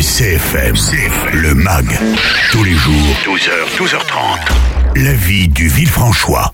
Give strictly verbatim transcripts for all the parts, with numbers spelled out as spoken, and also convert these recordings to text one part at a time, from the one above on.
C F M, C F M, le MAG, tous les jours, douze heures, douze heures trente. La vie du Villefranchois.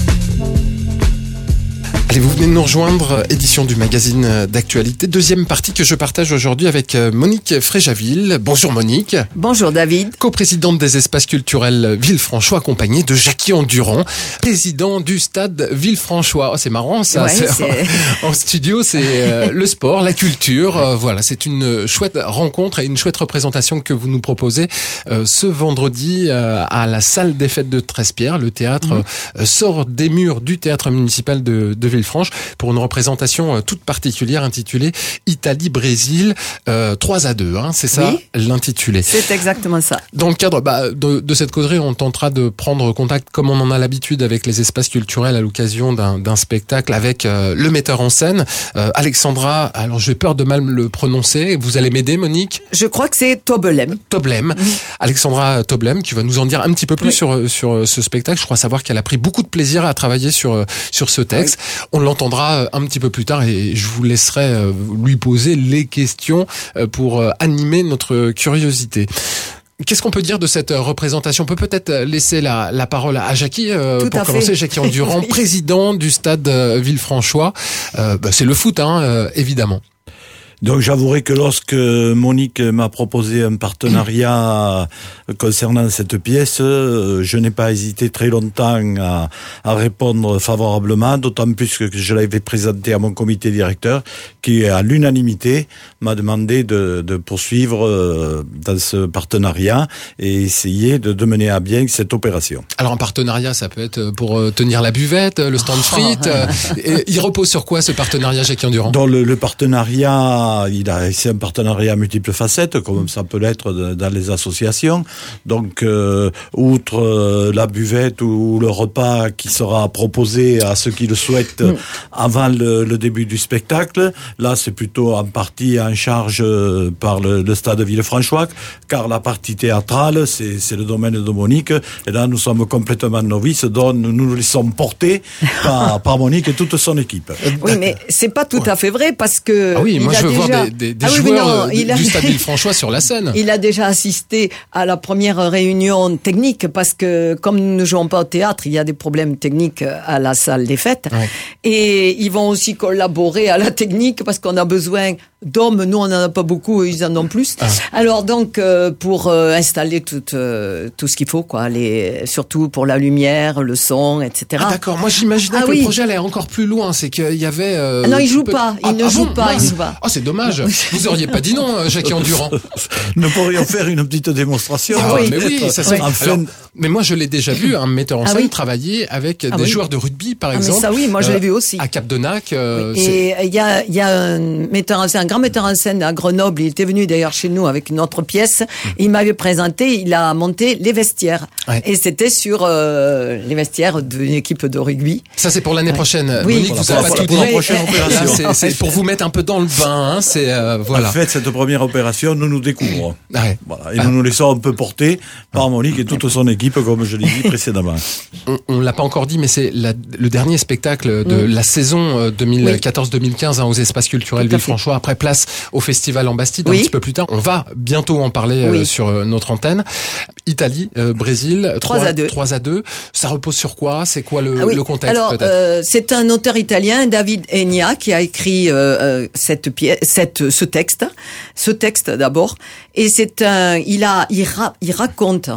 Allez, vous venez de nous rejoindre, édition du magazine d'actualité, deuxième partie que je partage aujourd'hui avec Monique Fréjaville. Bonjour Monique. Bonjour David. Co-présidente des espaces culturels Villefranchois, accompagnée de Jackie Enduron, président du stade Villefranchois. Oh, c'est marrant ça. Ouais, c'est c'est... En studio, c'est euh, le sport, la culture. Euh, voilà, c'est une chouette rencontre et une chouette représentation que vous nous proposez euh, ce vendredi euh, à la salle des fêtes de Trespierre. Le théâtre mmh. euh, sort des murs du théâtre municipal de, de Villefranche pour une représentation toute particulière intitulée Italie-Brésil euh, trois à deux, hein, c'est ça oui, l'intitulé. C'est exactement ça. Dans le cadre bah, de, de cette causerie, on tentera de prendre contact comme on en a l'habitude avec les espaces culturels à l'occasion d'un, d'un spectacle avec euh, le metteur en scène, euh, Alexandra, alors j'ai peur de mal le prononcer, vous allez m'aider Monique ? Je crois que c'est Toblem. Toblem, oui. Alexandra Toblem qui va nous en dire un petit peu plus oui. sur, sur ce spectacle. Je crois savoir qu'elle a pris beaucoup de plaisir à travailler sur, sur ce texte. Oui. On l'entendra un petit peu plus tard et je vous laisserai lui poser les questions pour animer notre curiosité. Qu'est-ce qu'on peut dire de cette représentation ? On peut peut-être laisser la, la parole à Jackie euh, pour commencer. Fait. Jackie Enduron, oui. président du stade Villefranchois. Euh, bah, c'est le foot, hein, euh, évidemment. Donc j'avouerai que lorsque Monique m'a proposé un partenariat concernant cette pièce, je n'ai pas hésité très longtemps à, à répondre favorablement, d'autant plus que je l'avais présenté à mon comité directeur qui, à l'unanimité, m'a demandé de, de poursuivre dans ce partenariat et essayer de, de mener à bien cette opération. Alors un partenariat, ça peut être pour tenir la buvette, le stand frites. Et il repose sur quoi ce partenariat, Jackie Enduron ? Dans le, le partenariat, il a, c'est un partenariat à multiples facettes, comme ça peut l'être dans les associations. Donc, euh, outre euh, la buvette ou le repas qui sera proposé à ceux qui le souhaitent mmh. avant le, le début du spectacle, là, c'est plutôt en partie en charge euh, par le, le stade Villefranchois, car la partie théâtrale, c'est, c'est le domaine de Monique. Et là, nous sommes complètement novices, dont nous nous laissons porter par, par Monique et toute son équipe. Oui, mais c'est pas tout à fait vrai parce que. Ah oui, moi je veux déjà... voir des, des, des ah joueurs oui, non, de, a... du stade Villefranchois sur la scène. Il a déjà assisté à la première réunion technique parce que comme nous ne jouons pas au théâtre, il y a des problèmes techniques à la salle des fêtes. Ouais. Et ils vont aussi collaborer à la technique parce qu'on a besoin d'hommes. Nous, on n'en a pas beaucoup, ils en ont plus. Ah. Alors donc, euh, pour euh, installer tout, euh, tout ce qu'il faut, quoi, les, surtout pour la lumière, le son, et cetera. Ah d'accord, moi j'imaginais ah, que oui. le projet allait encore plus loin, c'est qu'il y avait... Euh, ah non, il joue peu... pas, il ah, ne ah, joue bon, pas, mince. il joue pas. Oh, c'est dommage, vous auriez pas dit non, Jackie Enduron. Nous pourrions faire une petite démonstration. Ah, oui. Mais oui, ça c'est... Oui. Alors, mais moi je l'ai déjà vu, un metteur en scène ah, oui. travailler avec ah, des oui. joueurs de rugby, par ah, exemple. Mais ça oui, moi je l'ai euh, vu aussi. À Cap-de-Nac. Euh, oui. Et il y a, y a un metteur en scène, un grand metteur en scène à Grenoble, il était venu d'ailleurs chez nous avec une autre pièce, mmh. il m'avait présenté, il a monté les vestiaires. Ouais. Et c'était sur euh, les vestiaires d'une équipe de rugby. Ça c'est pour l'année ouais. prochaine. Oui. Monique, vous avez pas tout dit. La prochaine opération. Là, c'est, c'est pour vous mettre un peu dans le bain, hein, c'est euh, voilà. En fait, cette première opération, nous nous découvrons. Ouais. Voilà. Et ah. nous nous laissons un peu porter par Monique et toute son équipe, comme je l'ai dit précédemment. On, on l'a pas encore dit, mais c'est la, le dernier spectacle de mmh. la saison deux mille quatorze deux mille quinze hein, aux espaces culturels Villefranchois. Après place au festival en Bastide. Oui. Un petit peu plus tard. On va bientôt en parler oui. euh, sur euh, notre antenne. Italie, euh, Brésil, trois à deux. trois à deux. Ça repose sur quoi ? C'est quoi le, ah oui. le contexte Alors, peut-être euh, c'est un auteur italien, David Enya, qui a écrit euh, cette pièce, cette, ce texte. Ce texte d'abord. Et c'est un, il a, il, ra, il raconte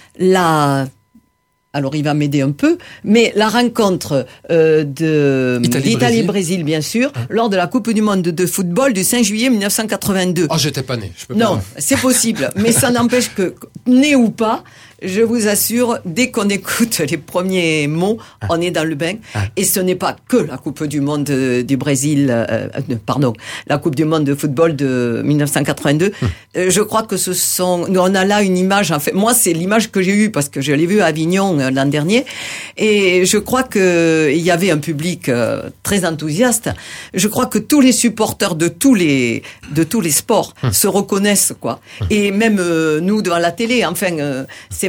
la... Alors il va m'aider un peu, mais la rencontre euh, de l'Italie-Brésil, bien sûr, hein? lors de la Coupe du Monde de football du cinq juillet mille neuf cent quatre-vingt-deux. Oh, j'étais pas né. Je peux non, pas... c'est possible, mais ça n'empêche que, né ou pas, je vous assure, dès qu'on écoute les premiers mots, ah. on est dans le bain. Ah. Et ce n'est pas que la Coupe du Monde du Brésil, euh, pardon, la Coupe du Monde de football de mille neuf cent quatre-vingt-deux. Hum. Euh, je crois que ce sont, on a là une image, en fait, moi c'est l'image que j'ai eue parce que je l'ai vue à Avignon euh, l'an dernier. Et je crois que il y avait un public euh, très enthousiaste. Je crois que tous les supporters de tous les, de tous les sports hum. se reconnaissent, quoi. Hum. Et même euh, nous devant la télé, enfin, euh, c'est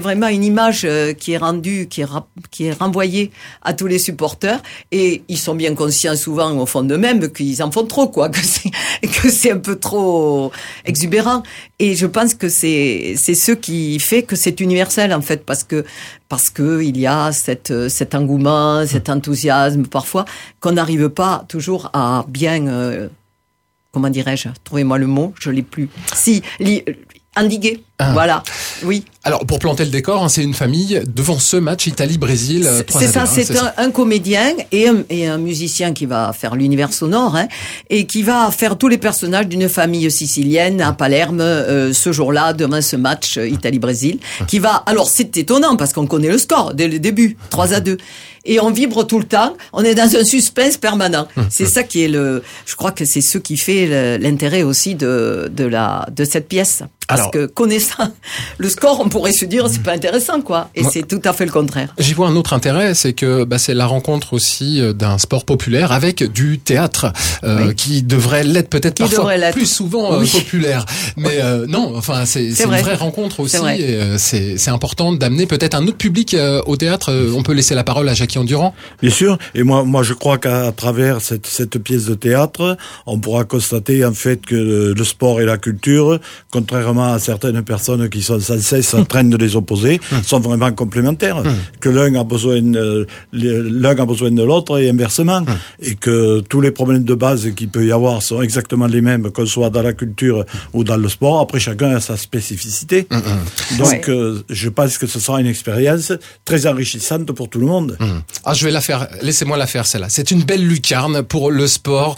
vraiment une image euh, qui est rendue, qui est, ra- qui est renvoyée à tous les supporters. Et ils sont bien conscients souvent au fond d'eux-mêmes qu'ils en font trop, quoi, que c'est, que c'est un peu trop exubérant. Et je pense que c'est, c'est ce qui fait que c'est universel, en fait, parce que, parce que il y a cette, cet engouement, cet enthousiasme, parfois, qu'on n'arrive pas toujours à bien, euh, comment dirais-je, trouvez-moi le mot, je l'ai plus. Si, li, endiguer. Ah. Voilà, oui. Alors, pour planter le décor, hein, c'est une famille devant ce match Italie-Brésil. C'est, c'est ça, c'est, c'est un, ça. un comédien et un, et un musicien qui va faire l'univers sonore, hein, et qui va faire tous les personnages d'une famille sicilienne à Palerme euh, ce jour-là, devant ce match euh, Italie-Brésil, qui va... Alors, c'est étonnant parce qu'on connaît le score dès le début, trois à deux. Et on vibre tout le temps, on est dans un suspense permanent. C'est ça qui est le... Je crois que c'est ce qui fait le, l'intérêt aussi de, de, la, de cette pièce. Parce Alors, que connaissant le score, on pourrait se dire c'est pas intéressant, quoi. Et moi, c'est tout à fait le contraire. J'y vois un autre intérêt, c'est que bah, c'est la rencontre aussi d'un sport populaire avec du théâtre, euh, oui. qui devrait l'être peut-être qui parfois l'être. plus souvent oui. euh, populaire. Mais euh, non, enfin c'est, c'est, c'est une vraie rencontre aussi. C'est, et, euh, c'est, c'est important d'amener peut-être un autre public euh, au théâtre. Euh, on peut laisser la parole à Jackie Endurant. Bien sûr. Et moi, moi, je crois qu'à travers cette, cette pièce de théâtre, on pourra constater en fait que le, le sport et la culture, contrairement à certaines personnes qui sont sans cesse en train de les opposer, sont vraiment complémentaires. Mmh. Que l'un a besoin, euh, l'un a besoin de l'autre et inversement. Mmh. Et que tous les problèmes de base qu'il peut y avoir sont exactement les mêmes, qu'on soit dans la culture mmh. ou dans le sport. Après, chacun a sa spécificité. Mmh. Donc, ouais. euh, je pense que ce sera une expérience très enrichissante pour tout le monde. Mmh. Ah, je vais la faire. Laissez-moi la faire, celle-là. C'est une belle lucarne pour le sport.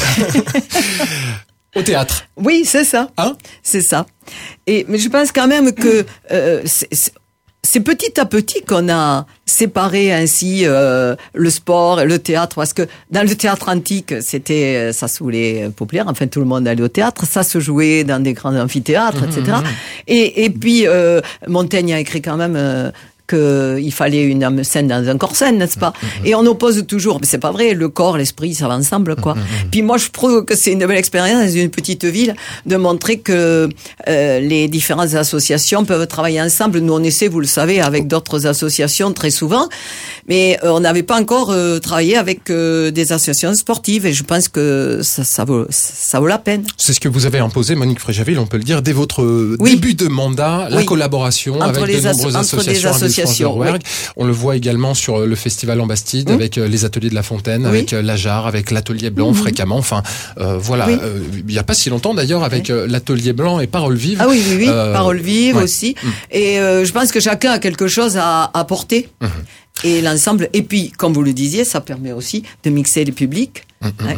Au théâtre. Oui, c'est ça. Hein? C'est ça. Et mais je pense quand même que euh, c'est, c'est, c'est petit à petit qu'on a séparé ainsi euh, le sport et le théâtre, parce que dans le théâtre antique, c'était ça se voulait populaire. Enfin, tout le monde allait au théâtre. Ça se jouait dans des grands amphithéâtres, mmh, et cetera. Mmh. Et et puis euh, Montaigne a écrit quand même. Euh, qu'il fallait une scène dans un corps sain, n'est-ce pas? Mmh. Et on oppose toujours, mais c'est pas vrai, le corps, l'esprit, ça va ensemble, quoi. Mmh. Puis moi, je trouve que c'est une belle expérience dans une petite ville de montrer que euh, les différentes associations peuvent travailler ensemble. Nous, on essaie, vous le savez, avec d'autres associations très souvent, mais euh, on n'avait pas encore euh, travaillé avec euh, des associations sportives, et je pense que ça, ça vaut, ça vaut la peine. C'est ce que vous avez imposé, Monique Fréjaville, on peut le dire, dès votre oui. début de mandat, la oui. collaboration entre avec de nombreuses asso- associations. associations. Oui. On le voit également sur le festival en Bastide, mmh. avec les ateliers de La Fontaine, oui. avec l'Ajar, avec l'Atelier Blanc, mmh. fréquemment. Enfin, euh, voilà. Oui. Euh, il n'y a pas si longtemps d'ailleurs avec oui. l'Atelier Blanc et Parole Vive. Ah oui, oui, oui. Euh, Parole Vive ouais. aussi. Mmh. Et euh, je pense que chacun a quelque chose à apporter. Mmh. Et l'ensemble. Et puis, comme vous le disiez, ça permet aussi de mixer les publics. Mmh. Ouais.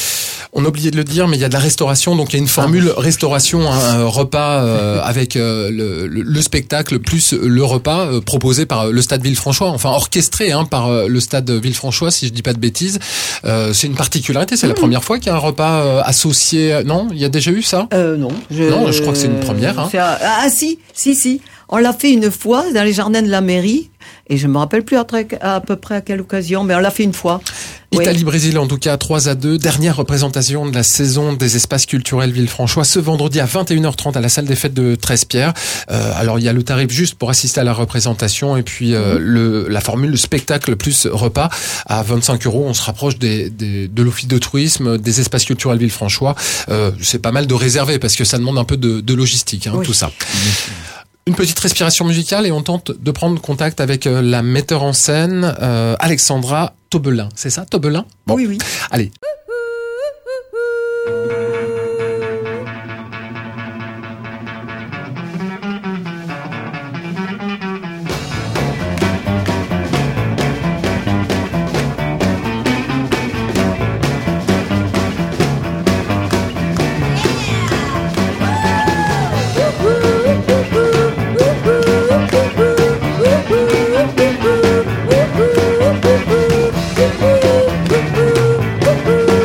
On a oublié de le dire, mais il y a de la restauration, donc il y a une formule ah. restauration, un repas euh, avec euh, le, le, le spectacle plus le repas euh, proposé par le Stade Villefranchois, enfin orchestré hein, par euh, le Stade Villefranchois, si je dis pas de bêtises. Euh, c'est une particularité, c'est mmh. la première fois qu'il y a un repas euh, associé. Non, il y a déjà eu ça euh, Non. Je... Non, je crois que c'est une première. Hein. C'est... Ah si, si, si. On l'a fait une fois dans les jardins de la mairie. Et je me rappelle plus à, à peu près à quelle occasion, mais on l'a fait une fois. Italie-Brésil, en tout cas, trois à deux. Dernière représentation de la saison des espaces culturels Villefranchois, ce vendredi à vingt et une heures trente à la salle des fêtes de Trespierre. Euh, alors, il y a le tarif juste pour assister à la représentation et puis euh, mmh. le, la formule spectacle plus repas à vingt-cinq euros. On se rapproche des, des, de l'office de tourisme, des espaces culturels Villefranchois. Euh, c'est pas mal de réserver parce que ça demande un peu de, de logistique, hein, oui. tout ça. Mmh. Une petite respiration musicale et on tente de prendre contact avec euh, la metteur en scène euh, Alexandra Tobelin. C'est ça, Tobelin ? Bon. Oui, oui. Allez. Woo-hoo!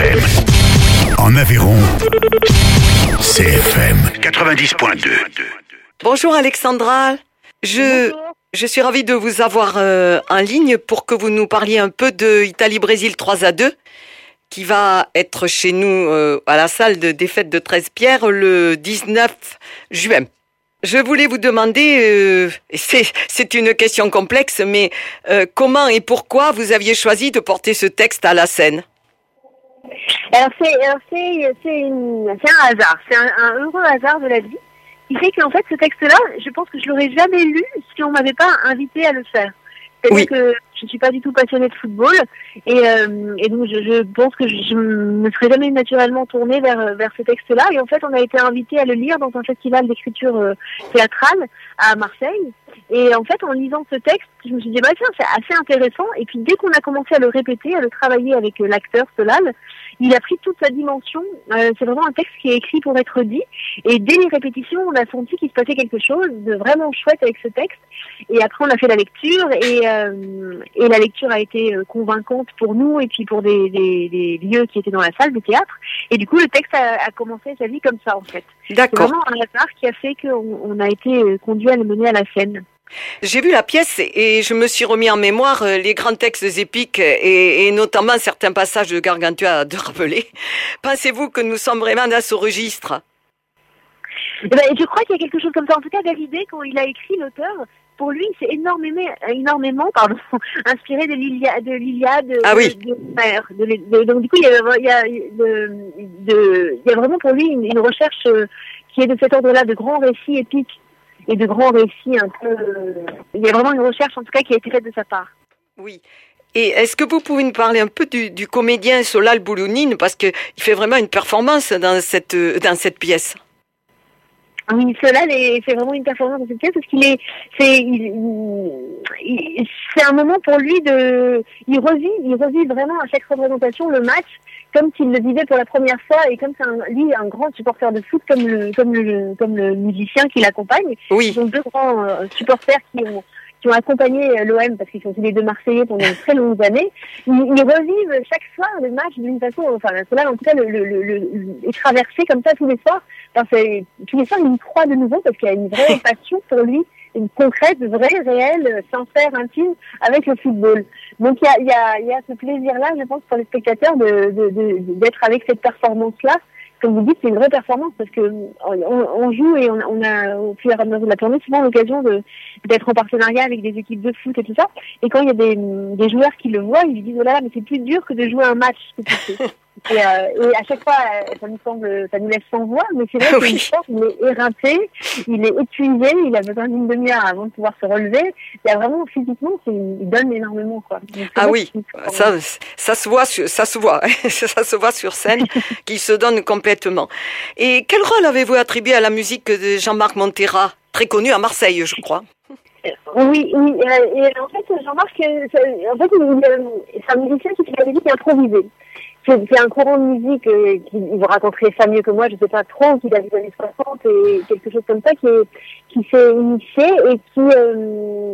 M. En Aveyron, C F M quatre-vingt-dix point deux. Bonjour Alexandra. Je, Bonjour. je suis ravie de vous avoir euh, en ligne pour que vous nous parliez un peu de Italie-Brésil trois à deux qui va être chez nous euh, à la salle de défaite de Treize-Pierres le dix-neuf juin. Je voulais vous demander, euh, c'est, c'est une question complexe, mais euh, comment et pourquoi vous aviez choisi de porter ce texte à la scène ? Alors c'est, alors c'est, c'est, une, c'est un hasard, c'est un, un heureux hasard de la vie. Il fait qu'en fait ce texte-là, je pense que je l'aurais jamais lu si on m'avait pas invité à le faire. C'est-à-dire Oui. que je suis pas du tout passionnée de football et, euh, et donc je, je pense que je, je me serais jamais naturellement tournée vers vers ce texte-là. Et en fait, on a été invité à le lire dans un festival d'écriture euh, théâtrale à Marseille. Et en fait, en lisant ce texte, je me suis dit bah tiens, c'est assez intéressant. Et puis dès qu'on a commencé à le répéter, à le travailler avec euh, l'acteur Solal, il a pris toute sa dimension. Euh, c'est vraiment un texte qui est écrit pour être dit. Et dès les répétitions, on a senti qu'il se passait quelque chose de vraiment chouette avec ce texte. Et après, on a fait la lecture et, euh, et la lecture a été convaincante pour nous et puis pour des, des, des lieux qui étaient dans la salle de théâtre. Et du coup, le texte a, a commencé sa vie comme ça, en fait. D'accord. C'est vraiment un hasard qui a fait qu'on on a été conduit à le mener à la scène. J'ai vu la pièce et je me suis remis en mémoire les grands textes épiques et, et notamment certains passages de Gargantua de Rabelais. Pensez-vous que nous sommes vraiment dans ce registre ? Eh ben, je crois qu'il y a quelque chose comme ça. En tout cas, David, quand il a écrit l'auteur, pour lui, c'est énormément, énormément, pardon, inspiré de l'Iliade, de l'Iliade, ah de, oui. de, de, de, de, donc du coup, il y a, il y a, de, de, il y a vraiment pour lui une, une recherche qui est de cet ordre-là, de grands récits épiques et de grands récits un peu. Il y a vraiment une recherche, en tout cas, qui a été faite de sa part. Oui. Et est-ce que vous pouvez nous parler un peu du, du comédien Solal Boulounine, parce que il fait vraiment une performance dans cette dans cette pièce. Oui, Solal est, c'est vraiment une performance dans cette pièce parce qu'il est, c'est, il, il, c'est un moment pour lui de, il revit, il revit vraiment à chaque représentation le match comme s'il le vivait pour la première fois et comme c'est un, lui un grand supporter de foot comme le, comme le, comme le musicien qui l'accompagne. Oui. Ils sont deux grands euh, supporters qui ont qui ont accompagné l'O M parce qu'ils sont tous les deux Marseillais pendant de très longues années. Ils, ils revivent chaque soir le match d'une façon, enfin, Solal, en tout cas, le, le, le, le, est traversé comme ça tous les soirs. Enfin, c'est, tous les soirs, il y croit de nouveau parce qu'il y a une vraie passion pour lui, une concrète, vraie, réelle, sincère, intime avec le football. Donc, il y a, il y a, il y a ce plaisir-là, je pense, pour les spectateurs de, de, de, d'être avec cette performance-là. Comme vous dites, c'est une vraie performance parce que on, on joue et on, on a, au fur et à mesure de la tournée, souvent l'occasion de, d'être en partenariat avec des équipes de foot et tout ça. Et quand il y a des, des joueurs qui le voient, ils lui disent, oh là là, mais c'est plus dur que de jouer un match. Et, euh, et à chaque fois, ça nous semble, ça nous laisse sans voix, mais c'est vrai Oui. qu'il sort, il est éreinté, il est épuisé, il a besoin d'une demi-heure avant de pouvoir se relever. Il y a vraiment, physiquement, c'est, il donne énormément, quoi. Donc, Ah vrai oui, que ça, ça se voit, sur- ça se voit, ça se voit sur scène, qu'il se donne complètement. Et quel rôle avez-vous attribué à la musique de Jean-Marc Montera, très connu à Marseille, je crois? Oui, oui, euh, et en fait, Jean-Marc, euh, c'est- en fait, il, euh, c'est un musicien qui fait de la musique improvisée. C'est, c'est un courant de musique, euh, qui, il vous raconterait ça mieux que moi, je sais pas trop, qui date des années soixante et quelque chose comme ça, qui, est, qui s'est initié et qui, euh,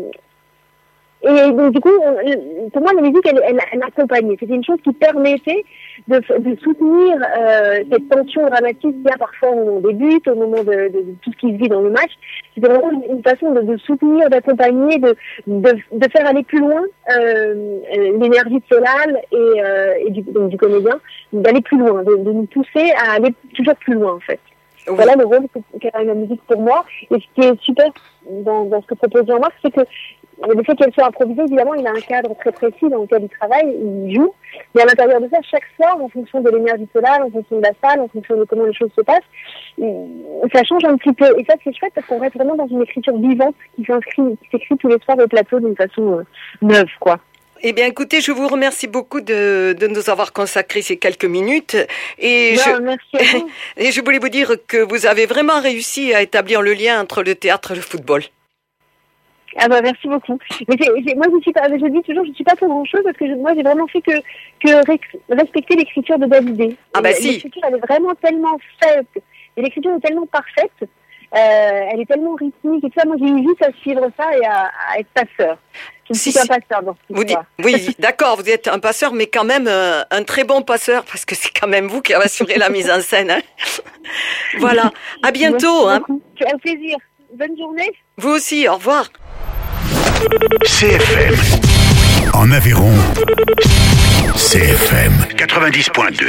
et donc du coup, on- pour moi, la musique, elle, elle, elle accompagnait. C'était une chose qui permettait de, de soutenir euh, cette tension dramatique qu'il y a parfois au moment des buts, au moment de, de, de tout ce qui se vit dans le match. C'était vraiment une, une façon de, de soutenir, d'accompagner, de, de, de faire aller plus loin euh, l'énergie de Solal et, euh, et du, donc, du comédien, d'aller plus loin, de, de nous pousser à aller toujours plus loin en fait. Oui. Voilà le rôle qu'a la musique pour moi. Et ce qui est super dans, dans ce que propose Jean-Marc, c'est que le fait qu'elle soit improvisée, évidemment, il a un cadre très précis dans lequel il travaille, il joue. Mais à l'intérieur de ça, chaque soir, en fonction de l'énergie solale, en fonction de la salle, en fonction de comment les choses se passent, ça change un petit peu. Et ça, c'est chouette parce qu'on reste vraiment dans une écriture vivante qui s'inscrit, qui s'écrit tous les soirs au plateau d'une façon euh, neuve, quoi. Eh bien, écoutez, je vous remercie beaucoup de, de nous avoir consacré ces quelques minutes. Et, Non, je, merci à vous. et je voulais vous dire que vous avez vraiment réussi à établir le lien entre le théâtre et le football. Ah bah merci beaucoup. Mais c'est, c'est, moi je suis pas, je dis toujours, je suis pas pour grand chose parce que je, moi j'ai vraiment fait que que rex- respecter l'écriture de David. Ah bah et si. L'écriture elle est vraiment tellement faite, et l'écriture est tellement parfaite Euh, elle est tellement rythmique et tout ça. Moi, j'ai eu juste à suivre ça et à, à être passeur. Je ne suis Si, pas si. passeur dans ce Vous dites, oui, d'accord, vous êtes un passeur, mais quand même euh, un très bon passeur, parce que c'est quand même vous qui avez assuré la mise en scène. Hein. Voilà, à bientôt. Hein. Au plaisir. Bonne journée. Vous aussi, au revoir. C F M. En Aveyron, C F M quatre-vingt-dix point deux.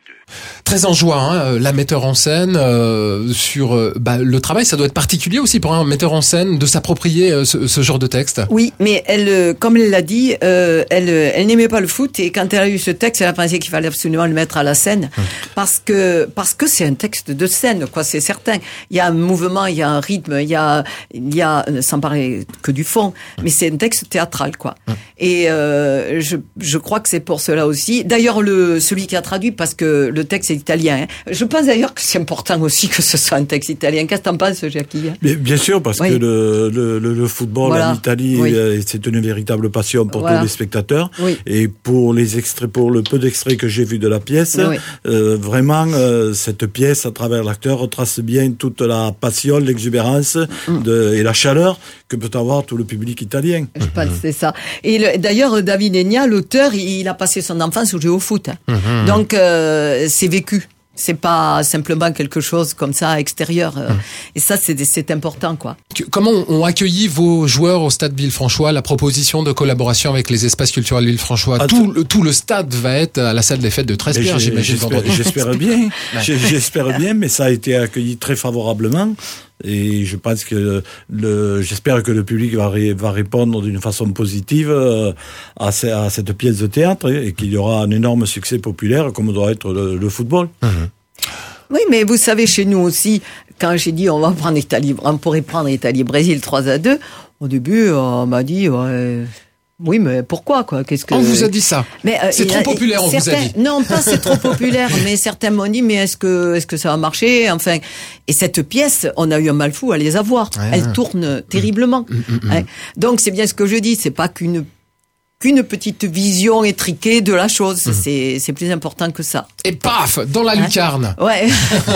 Très en joie, hein, la metteur en scène euh, sur euh, bah, le travail. Ça doit être particulier aussi pour un metteur en scène de s'approprier euh, ce, ce genre de texte. Oui, mais elle, euh, comme elle l'a dit, euh, elle, elle n'aimait pas le foot et quand elle a eu ce texte, elle a pensé qu'il fallait absolument le mettre à la scène hum. parce que parce que c'est un texte de scène, quoi. C'est certain. Il y a un mouvement, il y a un rythme, il y a il y a sans parler que du fond, hum. mais c'est un texte théâtral, quoi. Hum. Et euh, je je crois que c'est pour cela aussi. D'ailleurs, le celui qui a traduit, parce que le texte est italien. Hein. Je pense d'ailleurs que c'est important aussi que ce soit un texte italien. Qu'est-ce que t'en penses, Jackie? Mais bien sûr, parce oui. que le, le, le football voilà. en Italie, oui. c'est une véritable passion pour voilà. tous les spectateurs. Oui. Et pour les extraits, pour le peu d'extraits que j'ai vu de la pièce, oui. euh, vraiment, euh, cette pièce, à travers l'acteur, retrace bien toute la passion, l'exubérance mm. de, et la chaleur que peut avoir tout le public italien. Je pense que c'est ça. Et le, d'ailleurs, David Enya, l'auteur, il a passé son enfance au jeu au foot. Mm-hmm. Donc, euh, c'est vécu. C'est pas simplement quelque chose comme ça extérieur. Mmh. Et ça, c'est, c'est important, quoi. Comment ont accueilli vos joueurs au stade Villefranchois la proposition de collaboration avec les espaces culturels Villefranchois? ah, tout, le, tout le stade va être à la salle des fêtes de Trespierre, j'imagine. J'espère, j'espère bien. J'espère bien, mais ça a été accueilli très favorablement. Et je pense que le, j'espère que le public va, ré, va répondre d'une façon positive à, ce, à cette pièce de théâtre et qu'il y aura un énorme succès populaire comme doit être le, le football. Mmh. Oui, mais vous savez, chez nous aussi, quand j'ai dit on va prendre Italie, on pourrait prendre Italie-Brésil trois à deux, au début, on m'a dit, ouais, oui, mais pourquoi, quoi? Qu'est-ce que... On vous a dit ça. Mais, euh, c'est trop a, populaire, on certains, vous a dit. Non, pas c'est trop populaire, mais certains m'ont dit, mais est-ce que, est-ce que ça va marcher? Enfin, et cette pièce, on a eu un mal fou à les avoir. Ah. Elle tourne terriblement. Mmh, mmh, mmh. Hein. Donc, c'est bien ce que je dis, c'est pas qu'une qu'une petite vision étriquée de la chose. Mmh. C'est, c'est plus important que ça. Et paf, dans la lucarne. Hein? Ouais.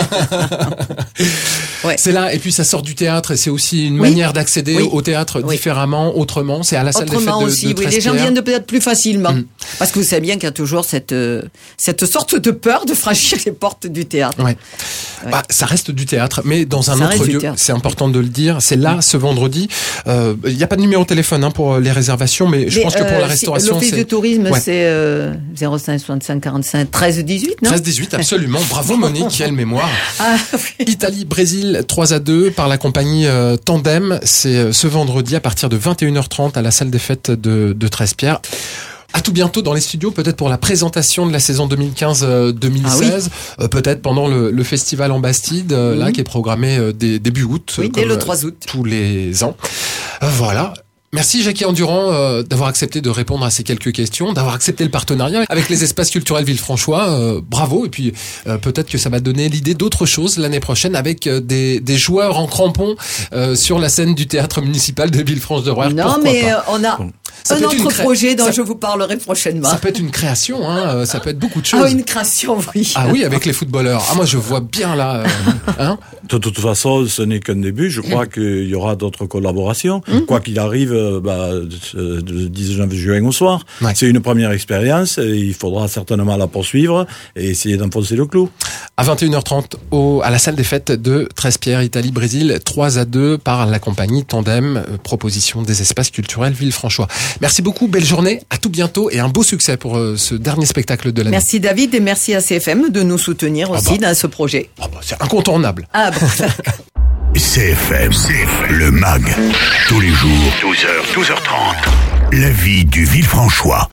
ouais. C'est là, et puis ça sort du théâtre, et c'est aussi une oui. manière d'accéder oui. au théâtre oui. différemment, autrement. C'est à la salle autrement des fêtes de, aussi, de oui. Les gens viennent de peut-être plus facilement. Mmh. Parce que vous savez bien qu'il y a toujours cette, cette sorte de peur de franchir les portes du théâtre. Ouais. Ouais. Bah, ça reste du théâtre, mais dans un ça autre lieu. C'est important de le dire. C'est là, mmh. ce vendredi. Il euh, n'y a pas de numéro de téléphone hein, pour les réservations, mais je mais pense euh, que pour la restauration, l'office c'est... de tourisme, ouais. c'est euh, zéro cinq soixante-cinq quarante-cinq treize dix-huit, non? treize dix-huit, absolument. Bravo Monique, quelle mémoire. Ah, oui. Italie, Brésil, trois à deux par la compagnie euh, Tandem. C'est euh, ce vendredi à partir de vingt et une heures trente à la salle des fêtes de, de Trespierre. À tout bientôt dans les studios, peut-être pour la présentation de la saison deux mille quinze deux mille seize, ah oui. euh, peut-être pendant le, le festival en Bastide, euh, mmh. là, qui est programmé euh, dès, début août. Oui, dès le trois août. Tous les ans. Euh, voilà. Merci Jackie Endurant euh, d'avoir accepté de répondre à ces quelques questions, d'avoir accepté le partenariat avec les espaces culturels Villefranchois. Euh, bravo, et puis euh, peut-être que ça va donner l'idée d'autres choses l'année prochaine avec euh, des, des joueurs en crampons euh, sur la scène du théâtre municipal de Villefranche-de-Rouergue. Non, Pourquoi mais pas. Euh, on a... Ça un autre cré... projet dont ça... je vous parlerai prochainement. Ça peut être une création, hein, ça peut être beaucoup de choses. Ah, une création, oui. Ah oui, avec les footballeurs. Ah, moi, je vois bien là. Euh, hein. De toute façon, ce n'est qu'un début. Je crois qu'il y aura d'autres collaborations. Mmh. Quoi qu'il arrive, bah, le dix-neuf juin au soir, ouais. c'est une première expérience. Et il faudra certainement la poursuivre et essayer d'enfoncer le clou. À vingt et une heures trente, au, à la salle des fêtes de Trespierre, Italie, Brésil, trois à deux par la compagnie Tandem, euh, proposition des espaces culturels Villefranchois. Merci beaucoup, belle journée, à tout bientôt et un beau succès pour euh, ce dernier spectacle de l'année. Merci David et merci à C F M de nous soutenir aussi ah bah. dans ce projet. Ah bah, c'est incontournable. Ah bon. C F M, C F M, le M A G, tous les jours, douze heures, douze heures trente, la vie du Villefranchois.